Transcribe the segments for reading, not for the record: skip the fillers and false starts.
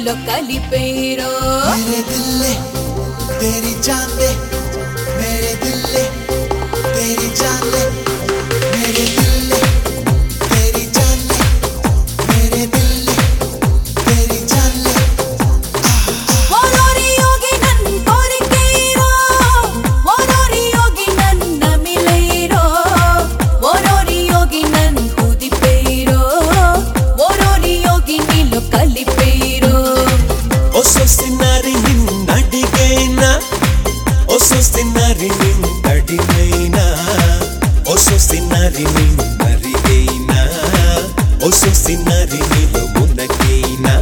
నీలో కలిపేరో मेरे दिल ले तेरी जान ले मेरे दिल ले तेरी जान ले मेरे दिल ले तेरी जान ले मेरे दिल ले तेरी जान ले ఓరోరి యోగి నన్ కోరికేరో ఓరోరి యోగి నన్ నమిలేరో ఓరోరి యోగి నన్ కుదిపేరో ఓరోరి యోగి నీలో కలిపేరో ఒసొసినారి నిన్నడిగైనా ఒసొసినారి నిన్నడిగైనా ఒసొసినారి నిన్నరిగైనా ఒసొసినారి నీలో మునగైనా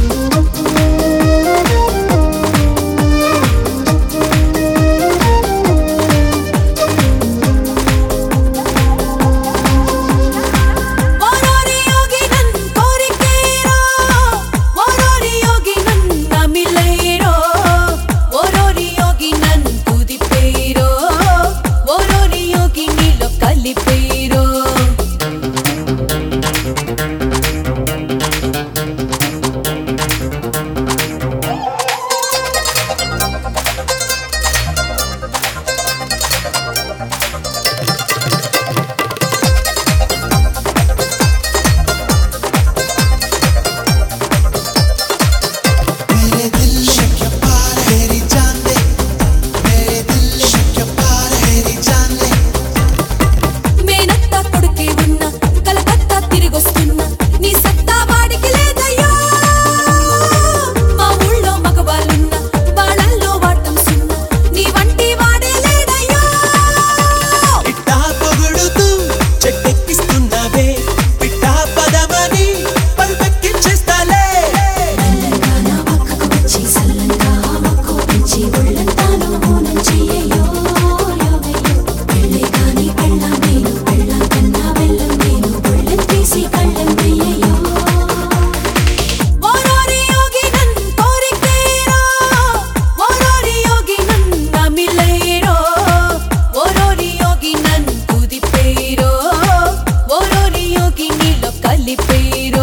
ఓరోరి యోగి నన్ కోరికేరో ఓరోరి యోగి నన్ నమిలేరో ఓరోరి యోగి నన్ కుదిపేరో ఓరోరి యోగి నీలో కలిపేరో मेरे दिल शक्य पार तेरी जान ले मेरे दिल शक्य पार तेरी जान ले మేనత్త కొడుకే ఉన్నా కలకత్తా తిరిగొస్తున్నా నీ సత్తా వాడికి లేదయ్యా మా ఊళ్ళో మగవాళ్ళున్నా వాళ్ళల్లో వాటం సున్నా నీ వంటి వాడే లేదయ్యా పిట్టా పొగుడుతూ చెట్టెక్కిస్తున్నావే పిట్టా పదమని పరుపెక్కించేస్తాలే మెల్లగానా పక్కకు వచ్చి సల్లంగా మక్కువ పెంచి ఒళ్ళంతాను మౌనం చెయ్యయ్యో యోగయ్యో పెళ్ళే కాని పెళ్ళాం నేను పెళ్ళాం కన్నా బెల్లం నేను ఒళ్ళెం తీసి కళ్ళెం వెయ్యయ్యో ఓరోరి యోగి నన్ కోరికేరో ఓరోరి యోగి నన్ నమిలేరో ఓరోరి యోగి నన్ కుదిపేరో ఓరోరి యోగి నీలో కలిపేరో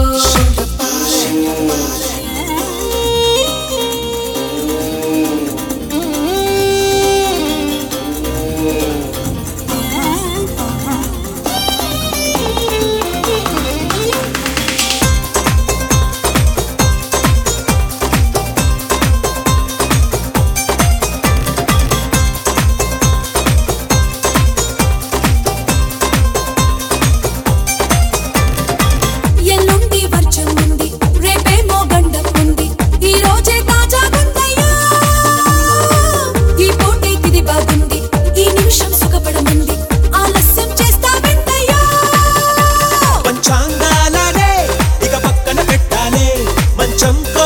ఎల్లుండి వర్షం ఉంది రేపేమో గండం ఉంది ఈ రోజే తాజాగుందయ్యా ఈ పూటేకిది బాగుంది ఈ నిమిషం సుఖపడమంది ఆలస్యం చేస్తా వెంటయ్యా పంచాంగాలనే ఇక పక్కన పెట్టాలే మంచం